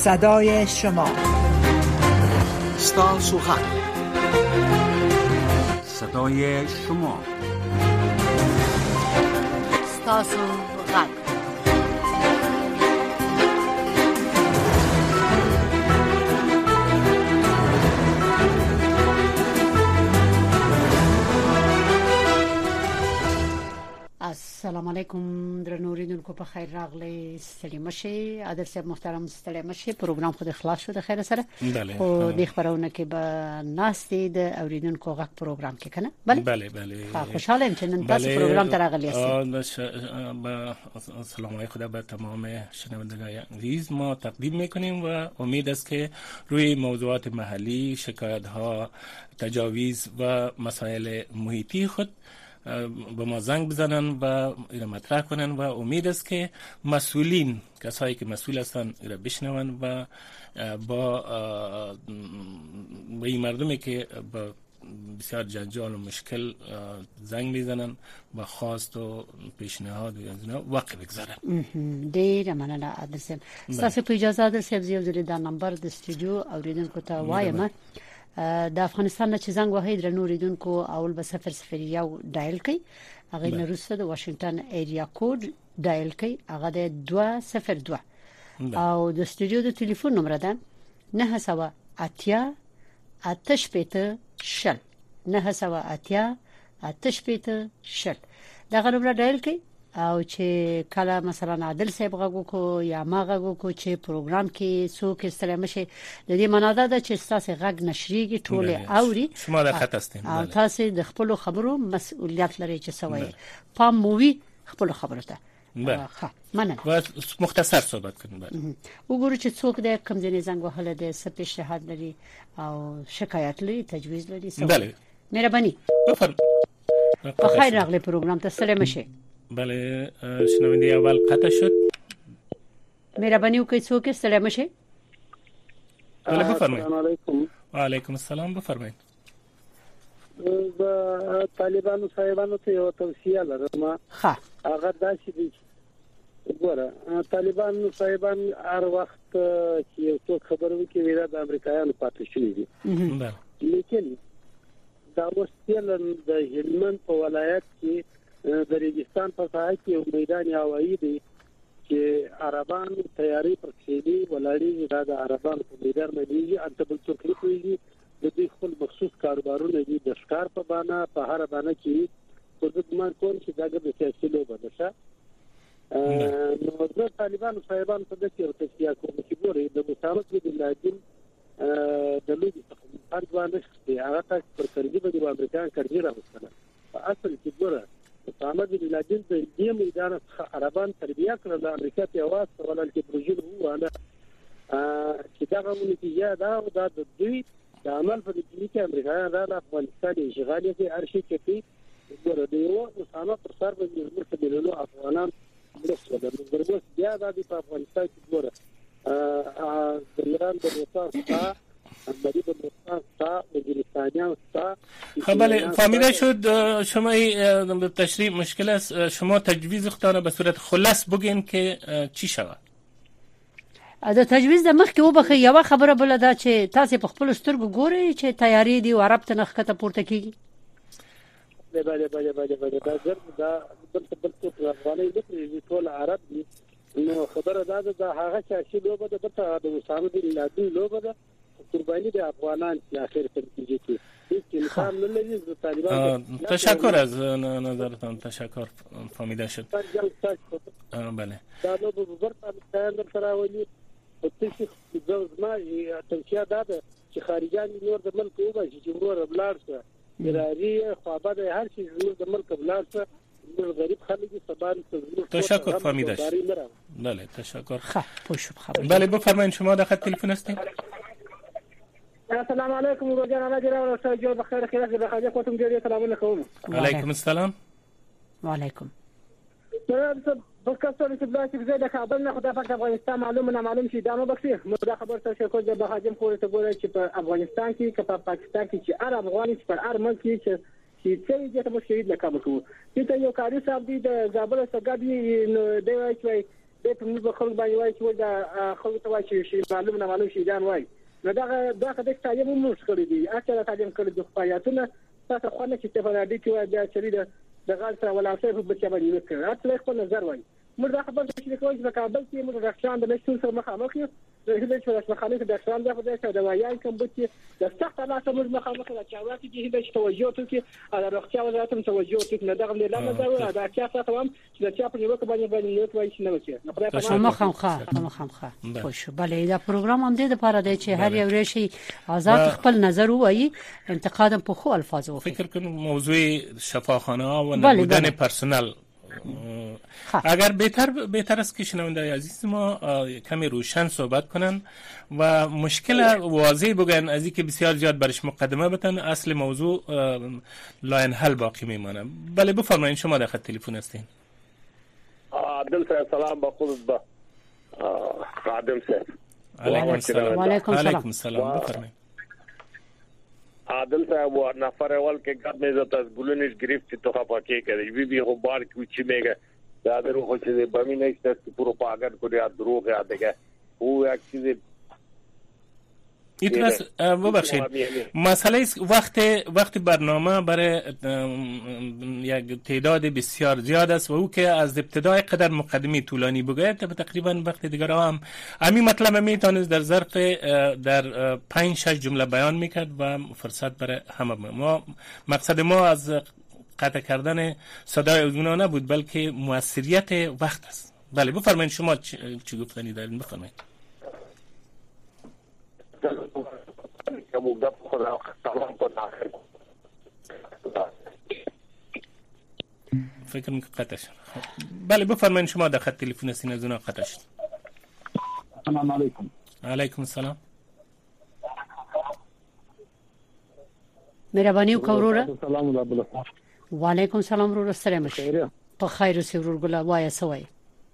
صدای شما. ستاسو غږ، صدای شما. ستاسو غږ. السلام علیکم درنو اوریدونکو، په خیر راغلی. ستړي مشي عادل صاحب محترم، ستړي مشي. پروګرام خو د خلاص شو د خیر سره. او د خبرونه کې به ناستې د اوریدونکو غږ پروګرام کې کنه. بله خوشاله یم چې نن تاسو پروګرام ته راغلی یاست. سلام علیکم خدا به تمام شنوندگان عزیز ما تقدیم میکنیم و امید است که روی موضوعات محلی، شکایت ها، تجاویز و مسائل محیطی خود با ما زنگ بزنن و اینا مطرح کنن و امید است که مسئولین، کسایی که مسئول هستن اینا بشنون و با این مردمی که با بسیار جنجال و مشکل زنگ میزنن و خواست و پیشنهاد و وقت بگذارن. ډیر مننه عادل صاحب. تاسو په اجازه عادل صاحب زیو زری دا نمبر د استودیو اوریدونکو ته وایم. د افغانستان نه چې زنګ وهي درنو اوریدونکو اول به 001 ډایل کړئ، هغه نه وروسته د واشنگټن ایریا کوډ ډایل کړئ، هغه د 202 او د استودیو د ټلیفون نمبر ده 980 885 شل 980 885 شل. دا نمبر ډایل کړئ او چې کله مثلا عادل صاحب غوږ کو یا ما غوږ کو چې پروګرام کې څوک استلام مشه، د دې مناده ده چې تاسو غږ نشریږي ټوله اوري. شما د خط هستین او تاسو د خپل خبرو مسؤلیت لرئ چې سوي پام مووي خپل خبرو ته. ها مننه. و مختصر صحبت کنیم. وګورئ چې څوک د کم ځای زنګ وهله د سپیشل لري او شکایت لري، تجویز لري. بله مهرباني. په خیر راغلی پروګرام ته سلام مشه. بله شنونده اول قطع شد. مهربانی وکړئ څوک سلام مشه. بله بفرمایید. السلام علیکم. و علیکم السلام، بفرمایید. د طالبانو صاحبانو ته یو توصیه لرم. ها هغه داسې دي ګوره، طالبانو صاحبان هر وخت چې یو څوک خبرو کوي ویرا د امریکایانو پاتې شوی دي. بله لیکن دا وسیله د هلمند په ولایت کې د ریګستان په ساحه کې یو میدان هوایی دی چې عربان تیاری پر کېدی ولاړی. دا د عربان په میدان باندې انت بل څوک نه کوي. د دې خپل مخصوص کاروبارونه دي د ښکار په باندې په هر باندې کې په دې ګمان کوم چې دا د سیاسي لوبه ده. نو د طالبانو صاحبانو په دې کې ورته کوم چې ګوري د مساوات د لازم د لوی هر ځوان نشي هغه تاسو پر ترجیح د امریکا کړی راوستل. په اصل کې ګوره محمد بن لادن د دې میدان عربان تربیه کړل د امریکا په आवाज ولل کې پروژه وو انا چې دا غوښنه چې یا دا د دوی د عمل په دې کې امریکا د افغانستان اشغال کې ارشي کې ګوره د یو اسامه پر سر باندې مرتبلو افغانان مرسته د ګرځو بیا د افغانستان کې ګوره د ایران د روسا بله فهمیده شد. شما تشریح مشکل است. شما تجویز اختیار به صورت خلاص بگین که چی شود. دا تجویز د مخ کې وبخه یو خبره بل دا چې تاسو په خپل سترګو ګورئ چې تیاری دی او عرب ته نخکته پورته کیږي. بله دا بل څه افغاني د ټول عرب دي. نو خبره دا ده هغه چې لوبه ده د اسامه بن لادن لوبه ده. قربانی د افغانان چې اخر په نتیجه کې هیڅ انسان نه لري. د طالبان تشکر از نظرتان. تشکر فهمیده شد. بله دا لوبه ورته ستاندر سراولي او تاسو ما توصیه ده چې خارجان نور د ملک وباسي چې نور بلار څه ګراري خوابه د هر شي نور د ملک بلار څه غریب خلک سبان. تشکر فهمیده شد. بله تشکر. خب بله بفرمایید شما در خط تلفن هستید. السلام علیکم ورجانا ناجر او استاذ بخیر خیر از بخیر کوتم جوړ سلام علیکم. علیکم السلام. وعلیکم. بکستون چې بلای چې زه د کابل نه خدای په افغانستان معلوم شي دا نو بکسي دا خبر څه کوم د بهاجم خو ته ګورې چې په افغانستان کې که په پاکستان کې چې هر افغاني چې پر هر ملک کې چې څه دې ته مو شهید لکه مو چې یو کاری صاحب دی د زابل څخه دی نو دی چې د په خلک باندې وایي چې دا خلک ته وایي چې معلوم شیدان وایي نو دا د تعلیم موږ کړی دی اته تعلیم کړی د خپایاتونه تاسو خو نه چې په دې کې وایي دا چې د غال سره ولا څه په بچا باندې وکړه اته خپل نظر وایي موږ دا خبر چې کوم چې کابل کې موږ رخصان د نشو سره مخامخ یو د هیڅ څه مخالف د رخصان د په دې د وایي کوم بچي د سخت حالات موږ مخامخ د چاواکي کې هیڅ توجه ته د رخصیا وزارت توجه ته نه دغه لاله دا چې تاسو هم چې چا په یو باندې یو وایي چې نه وکړي شما خامخه خوش بله دا پروګرام هم د لپاره دی چې هر یو رشي آزاد خپل نظر وایي انتقادم په خو الفاظو فکر کنم موضوع شفاخانه و نبودن پرسنل اگر بهتر است که شنونده عزیز ما کمی روشن صحبت کنن و مشکل واضح بگن از اینکه بسیار زیاد برش مقدمه بتن اصل موضوع لاین حل باقی میمانه. بله بفرمایید شما در خط تلفن هستین. عادل صاحب سلام با خودت با عادل صاحب. علیکم السلام بفرمایید. عادل صاحب و نفر اول که گرد میزد از گلونش گرفتی تو خپاکی کردی بی غبار کوچی میگه دادر خو چې بمی نشته چې پروپاګاندا کوي یا دروغ یا دغه او یک چیز ایتراس ببخشید مسئله وقت برنامه برای یک تعداد بسیار زیاد است و او که از ابتدای قدر مقدمه طولانی بگوید تقریبا وقت دیگر هم همین مطلب میتونست در ظرف در 5-6 جمله بیان میکرد و فرصت برای همه ما مقصد ما از قطع کردن صدای عضونا نبود بلکه موثریت وقت است. بله بفرمایید شما چی گفتنی دارین بفرمایید. فکر میکنم قطع شد. بله بفرمایید شما در خط تلفن هستین از اونها قطع شد. السلام علیکم. علیکم السلام. مهرباني وکړه. سلام علیکم. وعلیکم السلام ورور سره مشه. په خیر اوسې ورور ګل وای سوای.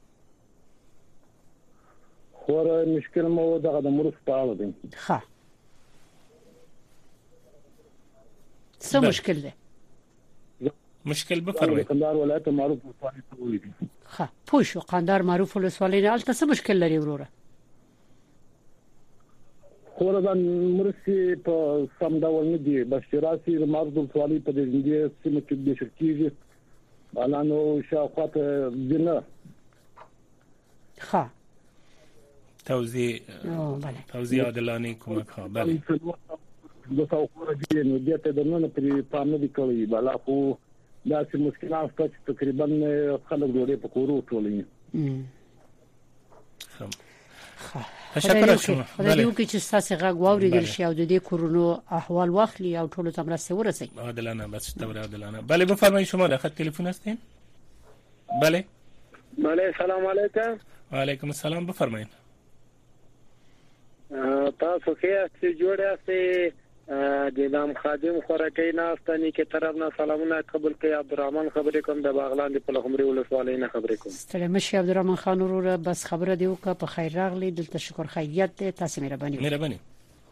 خور مشکل مو دغه د مرض په اړه دی. ها. څه مشکل دی؟ مشکل بفرمایید. قندهار ولایت معروف ولسوالۍ ته ولیدي. ها پوښ قندهار معروف ولسوالۍ نه البته څه مشکل لري وروره؟ خور د مرسي په سم ډول نه دی بشراسي معروف ولسوالۍ په دې سیمه کې د شرکیږي بالانو شاوخواته دینه. ها توزیع عادلانه کمک ها. بله دو ساو خور دی نو دې ته دنه پرې پام نه دی کړی بالا خو دا چې مشکلات ستاسو تقریبا خلک ډوډۍ په کورو ټولې. تشکر از شما. بله یو کې چې تاسو غږ واوریدل شي او د دې کورونو احوال واخلي او ټول ته مرسته ورسي. عادلانه بس دوره عادلانه. بله بفرمایید شما در خط تلفن هستین. بله سلام علیکم. و علیکم السلام بفرمایید. تاسو ښه جوړ یاستئ د نام خادم خوراکي ناستنی کې طرف نه سلامونه قبول کړئ. عبدالرحمن خبرې کوم د باغلان د پلخمري ولسوالۍ نه خبرې کوم. ستړي مشي عبدالرحمن خان وروره بس خبره دی وکړه په خیر راغلی دلته شکر خیریت دی تاسو مهرباني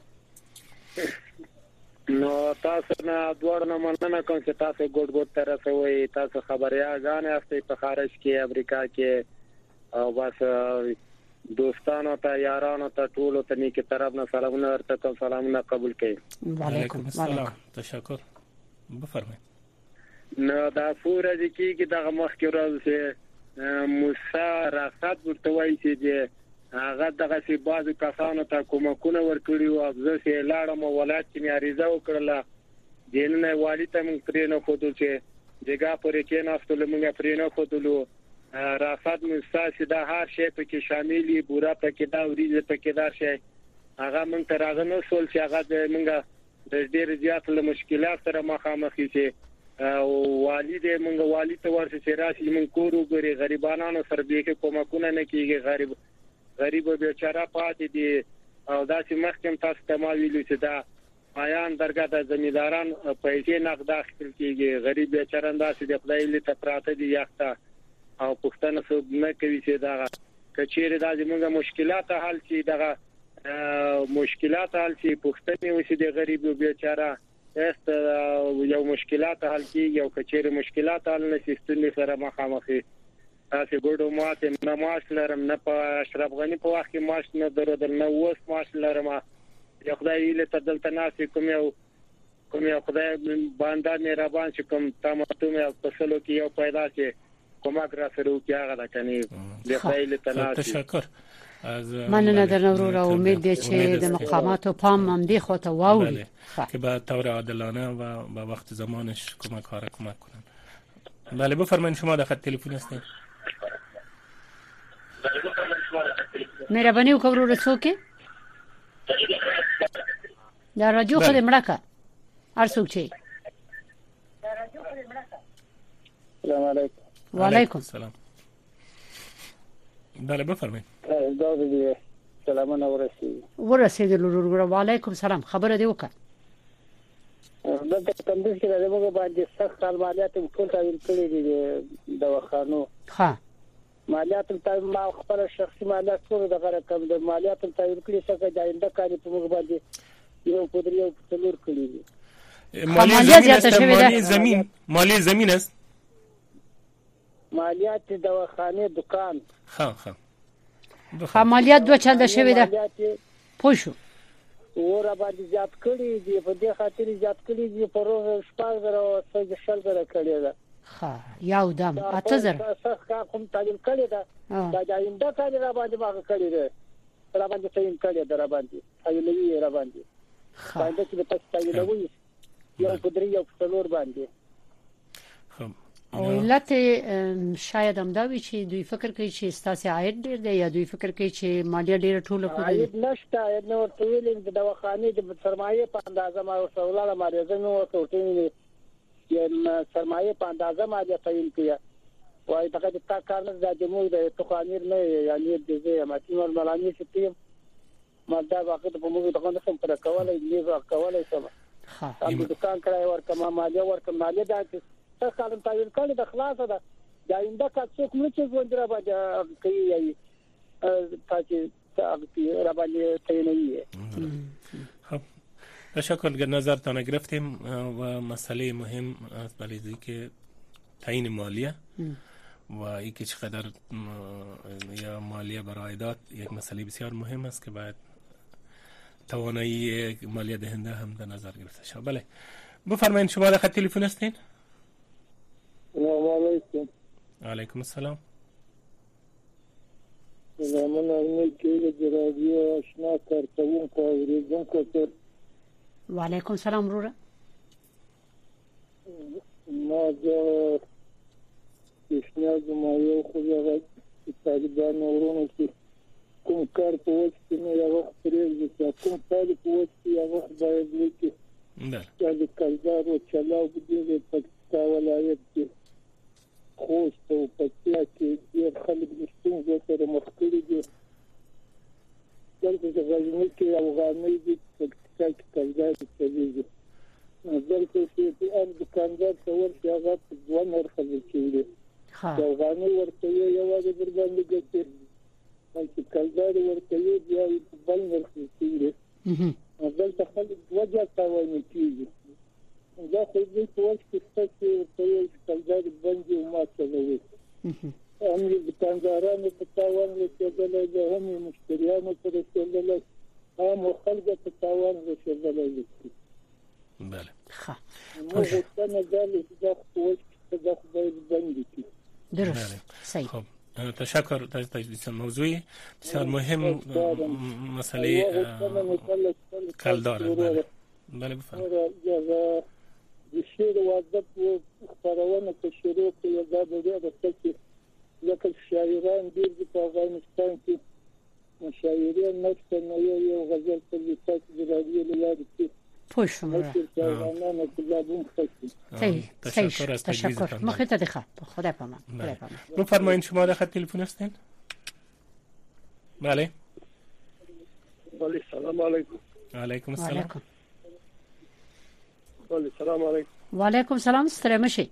نو تاسو نه دوړ نه مننه کوم چې تاسو ګډ طرف وي تاسو خبرياګان یاستئ په خارج کې امریکا کې او بس دوستانو ته یارانو ته ټولو ته نیکه طرف نه سلامونه ورته کوم سلامونه قبول کړئ. وعلیکم السلام. تشکر بفرمایید. نو دا سورج کې دغه مخ کې ورځ موسی راحت ورته وایي چې هغه دغه سی بعض کسانو ته کومکونه ورکړي او ځکه چې لاړم ولایت کې میاریزه وکړه دینه والی ته موږ پرې نه خو چې دغه پرې کې ناستل موږ پرې نه خو رافت مستاسي دا هر شی په کې شاملي بورا په کې دا وریځ په کې دا شی هغه موږ ته راغنو سول چې هغه موږ د ډېر زیات له مشکلات سره مخامخ شي او والد موږ والد ته ورسې چې راشي موږ کورو غري غریبانو سره به کې کومکونه نه کیږي غریب بیچاره پاتې دي او دا چې محکم تاسو ته ما ویلو چې دا پایان درګه د زمینداران پیسې نقد اخیستل کیږي غریب بیچاره انداسې د خدای له تپراته دي یاخته او پښتنه څو نه کوي چې دا کچېره د زموږه مشکلات حل شي دغه مشکلات حل شي پښتنه وشي د غریب بیچاره است یو مشکلات حل کیږي او کچېره مشکلات حل نشي ستونی سره مخامخ تاسو ګورو ماته نه معاش لرم نه په اشرف غنی په وخت کې معاش نه درودل نه اوس معاش لرم یا خدای له تدلته ناس کوم یو خدای باندې مهربان چې کوم تاسو مې په سلو کې یو پیدا شي کومه کرا سره کې هغه د کني له خدای له تناسب تشکر از مننه در نورو امید دی چې د مقامات و پام هم دی خواته واوری که به طور عادلانه و به وقت زمانش کمک کنن. بله بفرمایید شما در خط تلفن هستید. مهربانی وکړئ ورور څوک دا رادیو خو دې مړه هر څوک چې السلام علیکم. وعلیکم السلام. بله بفرمایید. دا دې سلامونه ورسېدل ورور. وعلیکم السلام. خبره دی وکړه. دا کندوز کې د موږ باندې سخت مالیات ټول تعین کړی دي دواخانو. ها مالیات ته ما خپل شخصي مالیات ټول دغه رقم د مالیات تعین کړی څنګه جاینده کاری په موږ باندې یو پدریو څلور کړی دي. مالی زمین است. مالیات دواخانه دکان. مالیات دوه چنده شوی ده. پوښو ور باندې زیات کړی دی په دې خاطر زیات کړی دی په روز شپږ زره او شل زره کړی ده. ها یو دم اته زره څخه کوم تعین کړی ده دا جاینده کاری را باندې ما کړی ده را باندې تعین کړی ده را باندې ایلوی را باندې باندې چې په تعینوي یو پدری یو څلور باندې. او علت شاید هم دا وي چې دوی فکر کوي چې ستاسو عاید ډیر دی یا دوی فکر کوي چې مالیه ډیره ټوله کوي. عاید نشته نو ټول د دواخانې د سرمایه په اندازه ما وسولاله مریض نو ورته یې سرمایه په اندازه مالیه تعین کړه. وای دغه د کار نه د جمهور د توخانیر نه یعنی د زه ماتینور ملانی چې ما دا وخت په موږ دغه نه سم پر کولای دی کولای سم. ها د دکان کړای ورکه مالیه ورکه مالیه دا څه کارم تعین کړي د خلاصه ده جاینده کا څوک نه چې ګوندره باندې کوي یي تاکي را باندې تعینوي. خب تشکر نظرتان گرفتیم و مسئله مهم از بلیدی که تعیین مالیه و اینکه چقدر یا مالیه بر عایدات یک مسئله بسیار مهم است که باید توانایی مالیه دهنده هم در نظر گرفته شود. بله بفرمایید شما در خط تلفن هستین. السلام علیکم. علیکم السلام. زمون امید که رادیو آشنا کارتون کو اوریدونکو ته. وعلیکم السلام وروره. ما د پیشنهاد مایو خو هغه طالبان ورونو چې کوم کار په وخت کې نه یو پرېږدي چې کوم کار په وخت کې یو باید وکړي. د کلدار او چلاو د پکتیا ولایت کې خوست او پکتیا کې ډېر خلک د ستونزو سره مخ کړي دي. دلته د غزني کې افغاني دي پکتیا کې کلدار چلیږي. دلته چې ان دکاندار ته ورشي هغه په ځوان ورخلي کېږي. افغاني ورته یو د برباندې ګټي چې کلدار ورته بیا بل ورخلي کېږي. دلته خلک وجه تاواني کېږي. دا خو دې په وخت کې چې کلدار باندې ما چلوي. هم دکاندارانو په تاوان رسېدلې ده هم مشتریانو په رسېدلې هم خلکو په تاوان رسېدلې ده. بله. نو څنګه دالې دا خو وخت دا خدای باندې کی. درست. صحیح. خب تشکر در موضوعی بسیار مهم مسئله کلدار. بله بفرمایید. د شعر او ادب خبرونه په شروع کې یو ځای د لکه شاعران ډېر په افغانستان کې مشاعرین نشته نو یو غزل په لیکل د رادیو لارې کې پوښتنه تشکر مخیط دخواه خدا پامان. بفرمایید شما در خط تلفن هستین. بله. بله سلام علیکم. علیکم السلام. بله سلام علیکم. وعلیکم السلام. ستړی مشئ.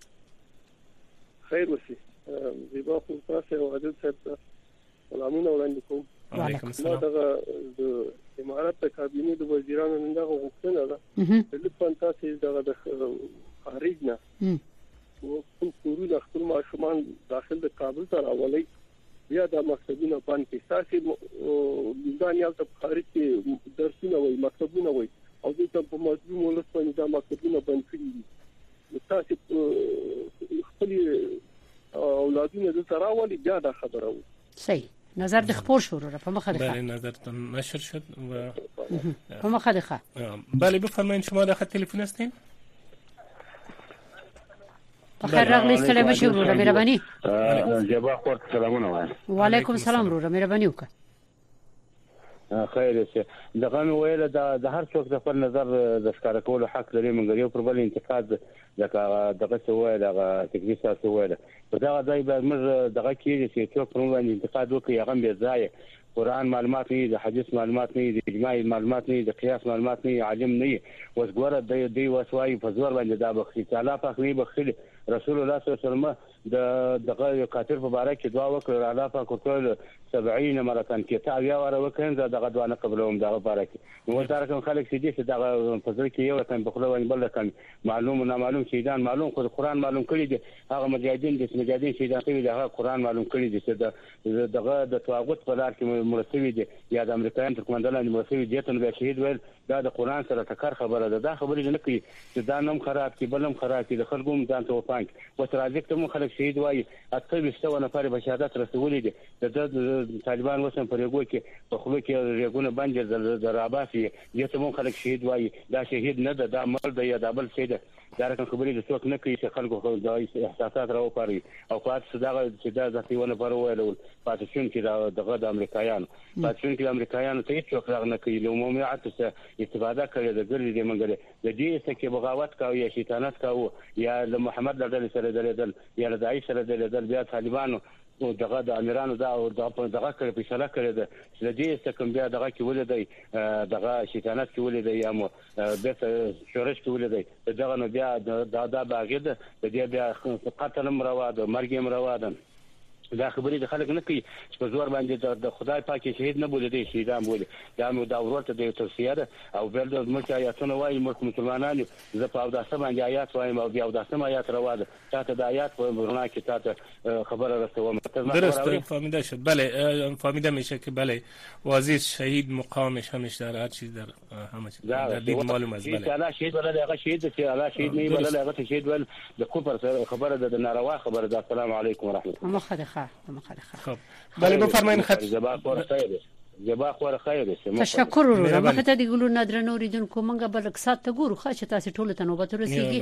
خیر اوسئ. زیبا خو تاسو او عادل صاحب سلامونه وړاندې کوم. وعلیکم السلام. دغه د امارات د کابینې د وزیرانو نن دغه غوښتنه ده چې لطفا تاسو دغه د خارج نه کوم مکتبونه خپل ماشومان داخل د کابل ته راولي بیا د مکتبونه باندې ساسي ځان یو ته خارج کې درسونه وي مکتبونه وي او د په مضمون ولس باندې د مکتبونه باندې کړی تاسو خپل اولادونه د تراولي بیا د خبره و صحیح نظر د خپور شروع را په مخه ده بله نظر نشر شد و په مخه ده بله بفرمایید شما در خط تلفن هستین بخیر راغلی سلام شروع را مهربانی جبا خورت سلامونه وایم و علیکم السلام رو مهربانی وکړه خیر شه دغه ویل د هر څوک د خپل نظر د ښکار کولو حق لري موږ یو پر بل انتقاد دغه څه وایي دغه تکلیف څه وایي په دا ځای به موږ دغه کېږي چې څوک پر موږ انتقاد وکړي هغه به ځای قرآن معلومات نه دي حدیث معلومات نه دي اجماع معلومات نه دي قیاس معلومات نه عالم نه وس ګوره د وسوای په زور باندې دا بخښي تعالی پاک نه بخښي رسول الله صلی الله علیه وسلم دغه کافر په باره کې دعا وکړه الله پاک ورته 70 مرتين کتاب یا ور وکړ دغه دعا نه قبلوم دغه باره کې نو دا رقم خلک چې دي چې دغه په ځل کې یو تن په خپل باندې بل کم معلوم نه معلوم شیدان معلوم خو قرآن معلوم کړی دي هغه مجاهدین د مجاهدین شیدان ته دغه قرآن معلوم کړی دي چې دغه د توغوت په لار کې مرتبي دي یا د امریکایان ترکمندان مرتبي دي ته به شهید ویل دا د قرآن سره تکر خبره ده دا خبرې نه کوي چې دا نوم خراب کی بلم خراب کی د خلکو ځان ته وپانک وتراځک ته مو خلک شهید وایي اته 20 نفر به شهادت رسولي دي د طالبان وسم پر یو کې په خلکو کې ریګونه باندې د راباسي دي ته مو خلک شهید وایي دا شهید نه ده دا مړ دی یا دا بل څه ده دا رقم خبرې د څوک نه کوي چې خلکو د احساسات راوپاري او پات صداغه چې دا ځتیونه پر وایلول پاتشون کې دغه د امریکایانو پاتشون کې د امریکایانو ته هیڅ څوک نه کوي عمومي عاطفه استفاده کوي د ګرځي د منګره د دې څخه بغاوت کوي یا شیطانت کوي یا د محمد د سره دل یا د عیسی سره دل بیا طالبانو دغه د امیرانو دا او دغه کړ په شاله کړی د دې څخه بیا دغه کې ولیدای دغه شیطانت کې ولیدای یا مو به شورش کې ولیدای دغه نو بیا دا باغې د دې بیا قتل مروا د مرګ مروا ده دا خبرې د خلک نه کوي چې په زور باندې د خدای پاک شهید نه بوله دي شهیدان بوله دا مو دا ورته د توصیه ده او بل د مکه آیاتونه وایي مسلمانانو زه په اوداسه باندې آیات وایم او بیا اوداسه آیات رواده تاسو د آیات په ورنا کې تاسو خبره رسوم درست فهمیده شد بله فهمیده میشه که بله واضح شهید مقامش همش در هر چیز در همه چیز در دین معلوم است بله الله شهید ولا هغه شهید چې الله شهید نه ولا هغه شهید ول د کفر خبره ده د ناروا خبره ده السلام علیکم ورحمت الله خب بله بفرمایید خط جبا خور خیر تشکر ورو مخه ته دی ګلو نادر نوریدونکو مونږه بل اقتصاد ته ګورو خاصه تاسو ټول ته نوبت ورسیږي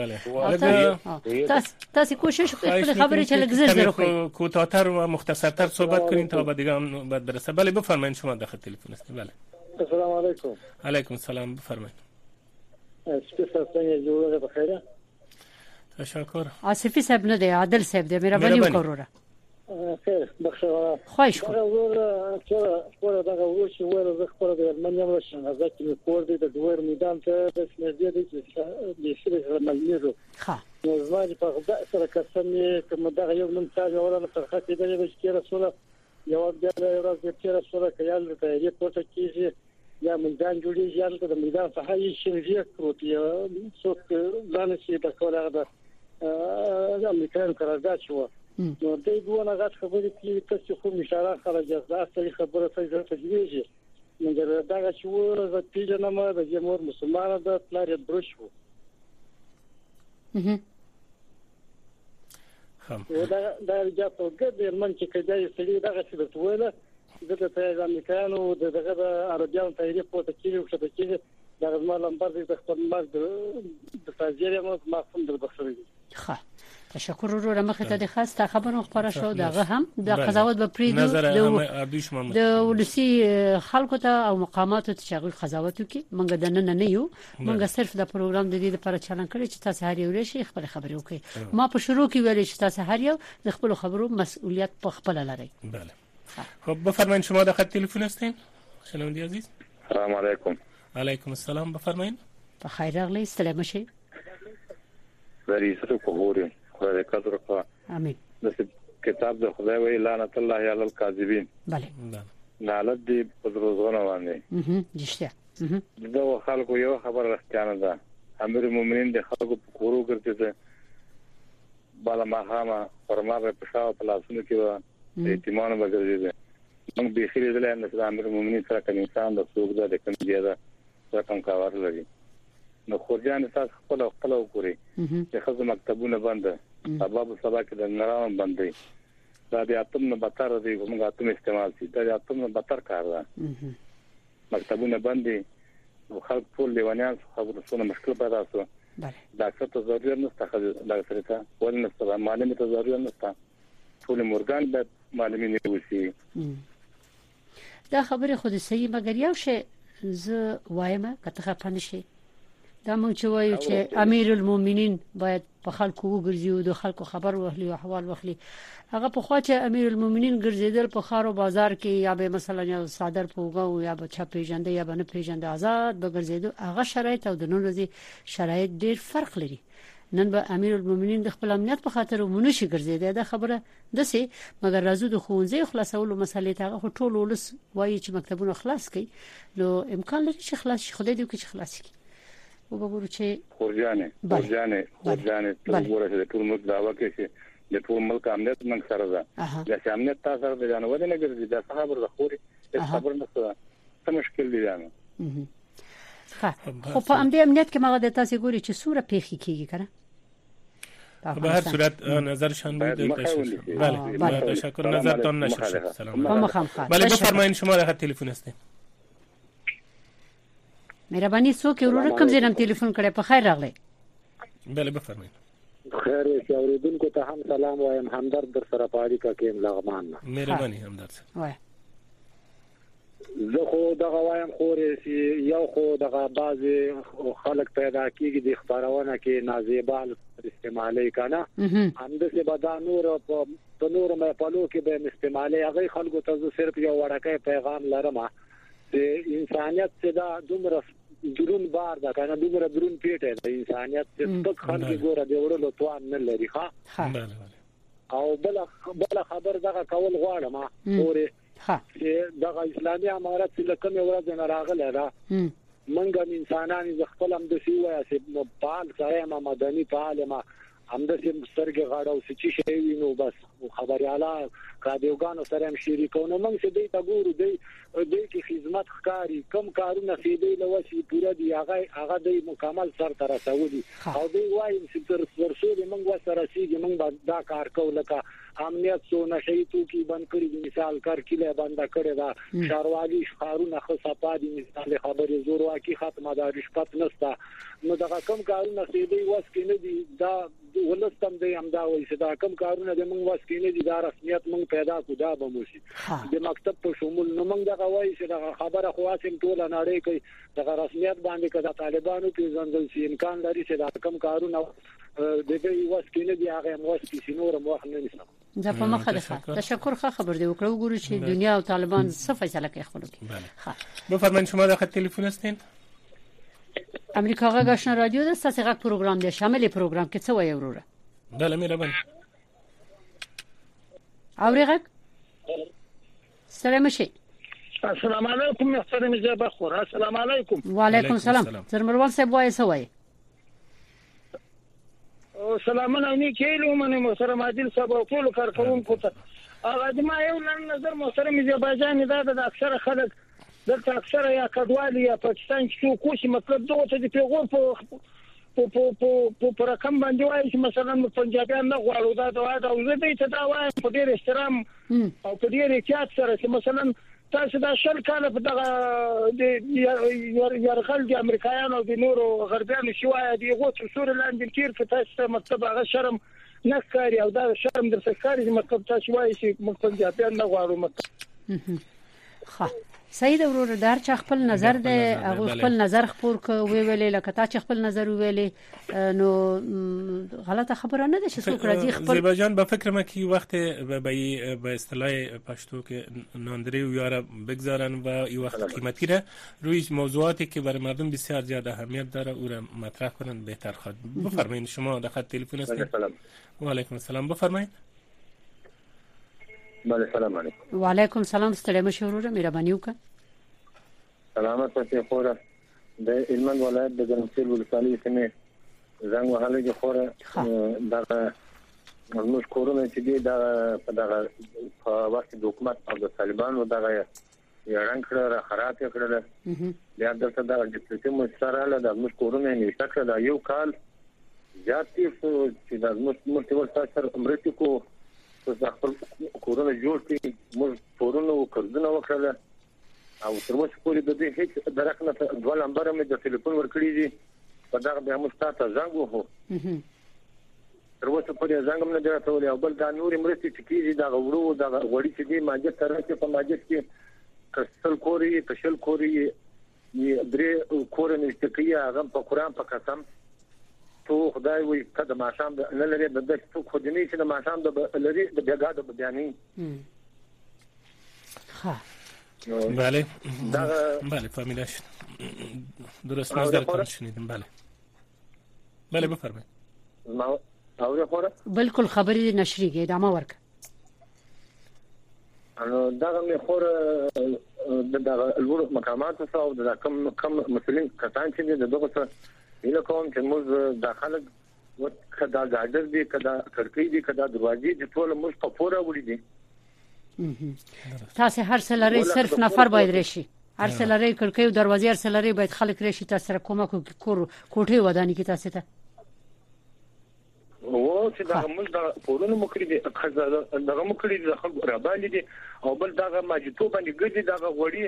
تاسو کوشش وکړئ خبرې چې لږ زر خو کوتاه‌تر و مختصرتر صحبت کنین تا بعد دیگه بعد برسه بله بفرمایید شما داخل تلفن است بله السلام علیکم علیکم السلام بفرمایید سپاسگزارم جوړه بخیر تشکر آصفی صاحب نه دی عادل صاحب دی مهرباني وکړه خیر بخښه خوښ کو ورور دا ورور چې ورور زه خپل د منځم راشم ځکه چې کور دی د دویر میدان ته د سمځي د شیره ملمیرو ښه نو زما په خدا سره قسم کوم دا یو نن تاج ولا په خاطر د چې رسول یو بیا ورځ چې رسول کيال ته یې پټه کیږي یا میدان جوړیږي یا د میدان په هغه شي پروت یو څوک ځان شي د کوله د امریکایانو قرارداد شو نو دوی دونه غاټ خبرې کوي چې خو اشاره خرجه ځاستري خبره څنګه تجویزي مګر دا چې و د پیژنم د جمهور مسلمانانو د پلار برشو دا یا په ګډ من چې کدی سړي دغه څه د توله د امریکایانو دغه عربیانو تاریخ په تکیه او شبکې د غزما لمبر د خپل مرګ د تاجر ما فهم در بخښري ښه تشکر ورو مخه ته د خاصه خبرو خبره شو دغه هم د قضاوت به پریدو د ولسی خلکو ته او مقاماتو ته شغل قضاوت کوي منګه د نن نه یو منګه صرف د پروګرام د دې لپاره چلن کړی چې تاسو هر یو لشي خپل خبرې وکړي ما په شروع کې ویل چې تاسو هر یو د خپل خبرو مسؤلیت په خپل لري بله خب بفرمایید شما داخل تلفن هستین شنوندی عزیز السلام علیکم علیکم السلام بفرمایید بخیر راغلی سلام شي بری ستو کووري خدای قدر کا امين د کتاب د خدای وی لعنت الله علی الکاذبین بله لعنت دی په روزونه باندې دشته دا خلکو یو خبر راستانه ده امیر المؤمنین د خلکو په کورو ګرځي بالا ماهامه فرماغه پښاو په لاسونو کې و اعتماد وګرځي موږ به خیر دلته نه اسلام المؤمنین سره کوم انسان د سوق د کوم دیاده رقم کاور لري نو خورجان تاسو خپل وګورئ چې خزم مکتبونه بند سبب سبا کې د نرام بندي دا د اتم نه بتر دی موږ اتم استعمال سي دا د اتم نه بتر کار ده مکتبونه بندي خلک ټول لیوانیان خبرونه مشکل پیدا شو ډاکټر ته ضرورت نشته ډاکټر ته ول نشته معلومه ته ضرورت نشته ټول مورګان به معلومه نیوسی دا خبره خود صحیح مګر یو شی ز وایم کته خپن شي دا موږ چې وایو چې امیر المؤمنین باید په خلکو وګرځي او د خلکو خبر واخلي او احوال واخلي هغه په خوا چې امیر المؤمنین ګرځیدل په خارو بازار کې یا به مثلا یا صادر پوغاو یا به چا پیژنده یا به نه پیژنده آزاد به ګرځیدو هغه شرایط او د نن ورځې شرایط ډیر فرق لري نن به امیر المؤمنین د خپل امنیت په خاطر ومنشي ګرځیدل دا خبره دسه مګر راځو د خوندې خلاصولو مسلې ته هغه ټول ولس وایي چې مکتبونه خلاص کړي نو امکان لري چې خلاص شي خدای دې وکړي چې خلاص کړي وګورو چې خورجانه ته وګوره چې ټول ملک داوا کوي چې د ټول ملک امنیت موږ سره ده د امنیت تاسو سره د جانور نه ګرځي دا خبر د خوري خبر نه څه مشکل دي جانو خو په امنیت کې مغه د تاسو ګوري چې سوره پیخي کیږي کنه به هر صورت نظرشان بود بله تشکر نظرتان نشر شد سلام بله بفرمایید شما در خط تلفن هستید مهرباني څوک ورو کوم ځینم تلیفون کړي په خیر راغلی بله بفرمایید خیر چې اوریدونکو ته هم سلام وایم همدرد در سره پاړی کا کېم لغمان مهرباني همدرد وای زه خو دغه وایم خورې یو خو دغه بعضی خلک پیدا کیږي د خبرونه کې نازیبال استعمالي کنه همدغه بدا نور په نور مې پالو کې به استعمالي هغه خلکو ته صرف یو وړکه پیغام لرم چې انسانيت صدا دومره درون بار دا کنه دومره درون پیټه د انسانيت څخه خلک ګوره دی وړلو توان نه لري ښا او بل خبر دغه کول غواړم اورې چې دغه اسلامي امارت چې کوم ورځ نه راغله را منګم انسانان ز خپل هم د سیوه چې پال سره ما مدني پال ما هم د سترګې غاړه او چې شي وینو بس خبرياله رادیوګانو سره هم شریکونه موږ چې دوی ته ګورو دوی کې خدمت ښکاری کم کارونه چې دوی له وسی پوره دی هغه دوی مکمل سر تر رسولي او دوی وايي چې تر ورسول موږ سره سیږي موږ دا کار کوو لکه امنیت سو نشي تو کی بند کړی مثال کار کله بند کړی دا شاروالی خارونه خصاپا دي مثال خبرې زور واکي ختمه دا رشوت نستا نو دا کم کارونه چې دوی واس کې نه دي دا ولستم دی هم دا وایي چې دا کم کارونه د موږ واس کې نه دي دا رسمیت موږ پیدا کو دا به موشي د مکتب په شمول نو موږ دا وایي چې دا خبره خواسم ټول نړۍ کوي دا رسمیت باندې کړه طالبانو کې ځندل شي امکان لري چې دا کم کارونه د دې واس کې نه دي هغه واس کې نور موخ نه نشم زه په مخه ده تشکر خبر دی وکړو ګورو چې دنیا او طالبان څه فیصله کوي خپل کې بفرمایید شما در خط تلفن هستین امریکا غږ آشنا رادیو د ساسي غږ پروګرام دی شامل پروګرام کې څه وایي وروره بله مهرباني اوري غږ سلام شي السلام علیکم محترم جناب خور السلام علیکم وعلیکم السلام زرمروان صاحب وایي څه وایي سلامونه نیکیلو من محترم عادل صاحب او ټول کارکونکو ته هغه ما یو نظر محترم جباجان دا د اکثر خلک دلته اکثر یا کډوالي یا پاکستان کې کوشي مطلب دغه ته د پیغور په رقم باندې وایي چې مثلا پنجابیان نه غواړو دا او زه دې ته دا وایم په ډېر احترام او په ډېر احتیاط سره چې مثلا تاسو دا شل کاله په دغه د یارغل د امریکایانو د نورو غربیانو شوایه دی غوښتل سور لاندې تیر په تاسو مطلب هغه شرم نه ښکاري او دا شرم در څخه ښکاري چې مطلب تاسو وایي چې موږ پنجابیان نه غواړو مطلب سید ورور دار چې خپل نظر دی هغه خپل نظر خپور ک ویلې لکه تا چې خپل نظر ویلې نو غلطه خبره نه ده چې څوک راځي خپل زیباجان به فکر ما کی وقت به اصطلاح پښتو کې ناندری یاره بگذارن و این وقت قیمتی را روی موضوعاتی که برای مردم بسیار زیاد اهمیت داره او را مطرح کنن بهتر خواهد. بفرمایید شما در خط تلفن هستید. و علیکم السلام بفرمایید. بله سلام علیکم. و علیکم سلام ستړی مشه وروره مهرباني وکړه. سلامت اوسئ خوره د هلمند ولایت د ګرمسیر ولسوالۍ سیمې زنګ وهلې خوره دغه موږ کورونه چې دی دا په وخت د حکومت او د طالبانو دغه یړنګ کړه خراب کړل بیا دلته د ډیپلوماسي مشرانو د موږ کورونه نشته کړل دا یو کال ځاتي چې د موږ سره امریکا کو خپل کورونه جوړ کړي موږ کورونه وکړو وکړل او تر اوسه پورې د دې هیڅ درکنه د لمبر مې د ټلیفون ورکړی دي په دا به موږ تاسو زنګ وهو تر اوسه پورې زنګ هم نه درته او بل دا نور مرستې چې کیږي دا غوړو دا غوړي چې دی ماجد تر چې په ماجد کې کسل کوري پښل کوري درې کورونه چې کیه هغه په قران په قسم تو خدای وي کده ماشام نه لري د دښتو خو دې نه چې ماشام د لري د بیاګاد بیانې ها بله بله فهمیدش درست نظرتون شنیدیم بله بفرمایید ما اوره خوره بالکل خبري نشریږي ادامه ورک انو دا مې خوره د الور مقامات او د کم مسلمان کسان چې د دغه څه اله کوم چې موږ داخله کدا ګاډر دي کدا کړکۍ دي کدا دروازې دي ټول موږ په پوره وړي دي تاسو هر څه لري صرف نفر باید راشي هر څه لري کړکۍ او دروازې هر څه لري باید خلک راشي تاسو سره کومه کوټه ودانې کې تاسو ته او چې دا موږ د پورونو مکړې دي دغه مکړې دي خلک را باندې دي او بل دغه ماجتو باندې ګرځي دغه غوړي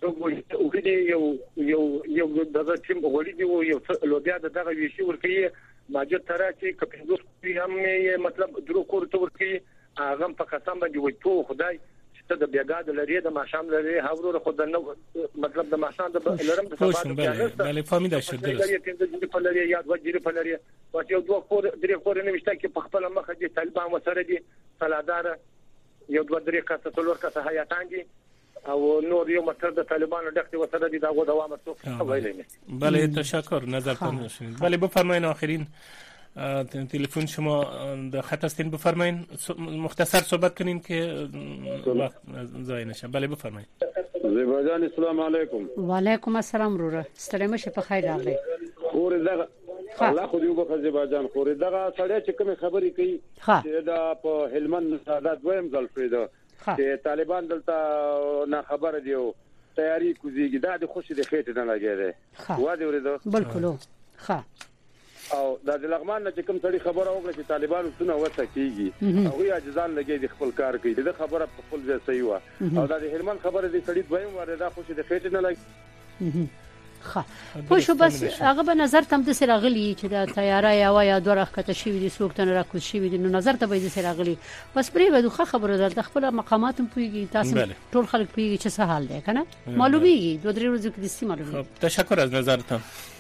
یو دغه ټیم غوړي دی یو لوبیا دغه ویشي ورکي ماجت ترا چې کپیدوس هم مطلب درو کور ته ورکي هغه په قسم باندې وي تو خدای چې د بیاګاد لري د ماشام لري هاورو خو د مطلب د ماشام د لرم د سبا بله فهمیده شد درست په لري یاد وجری په لري او یو دوه کور درې کور نه مشته کې په خپل مخه دي طالبان وسره دي سلادار یو دوه درې کاسه څلور کاسه حیاتان دي او نور یو متر د طالبانو دغه وسره دي دا دوام څوک ویلې بله تشکر نظرتون شنید بله بفرمایید آخرین تلفن شما در خط هستین بفرمایید مختصر صحبت کنین که وقت ضایع نشه بله بفرمایید زیبا جان السلام علیکم و علیکم السلام وروره ستړی مشه په خیر راغلی خور دغه الله خو دې وبخښه زیبا جان خور دغه سړی چې کوم خبرې کوي چې دا په هلمند ساده دویم ځل فریدا چې طالبان دلته نه خبر دی او تیاری کوزيږي دا د خوشي د خېټه نه لګیږي وا دې ورته بالکل ښه او د لغمان نه کوم سړي خبره وکړه چې طالبانو څونه وسه کیږي او یا ځان لګي د خپل کار کوي د خبره په خپل ځای صحیح و او د هلمند خبره د سړي دویم وره دا خوشي د خېټه نه لګي ښه خو شو بس هغه به نظر تم د سراغلی چې د طیاره یا دوه راکته شي دي سوکتن راکوز شي دي نو نظر ته به د سراغلی بس پرې به دوه خبره د خپل مقامات پويږي تاسو ټول خلک پويږي چې څه حال دی کنه معلومیږي دوه درې ورځې کې د سیمه معلومیږي تشکر از نظرتان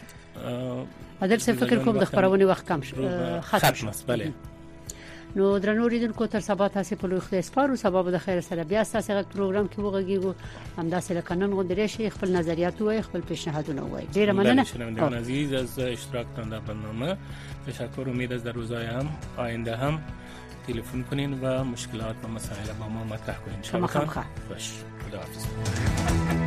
ادر څه فکر کوم د خبرونه وخت کم ختم است بله نو درنو ریدونکو تر سبا تاسو په لوی خدای سپارو سبب د خیر سره بیا تاسو پروګرام کې وګورئ همداسې لکنن غوډري شي خپل نظریات او خپل پیشنهادونه وایي ډیر مننه شنوندگان عزیز از اشتراکتان در برنامه تشکر امید از در روزهای هم آینده هم تلفن کنین و مشکلات و مسائل با ما مطرح کنین شما خوش خداحافظ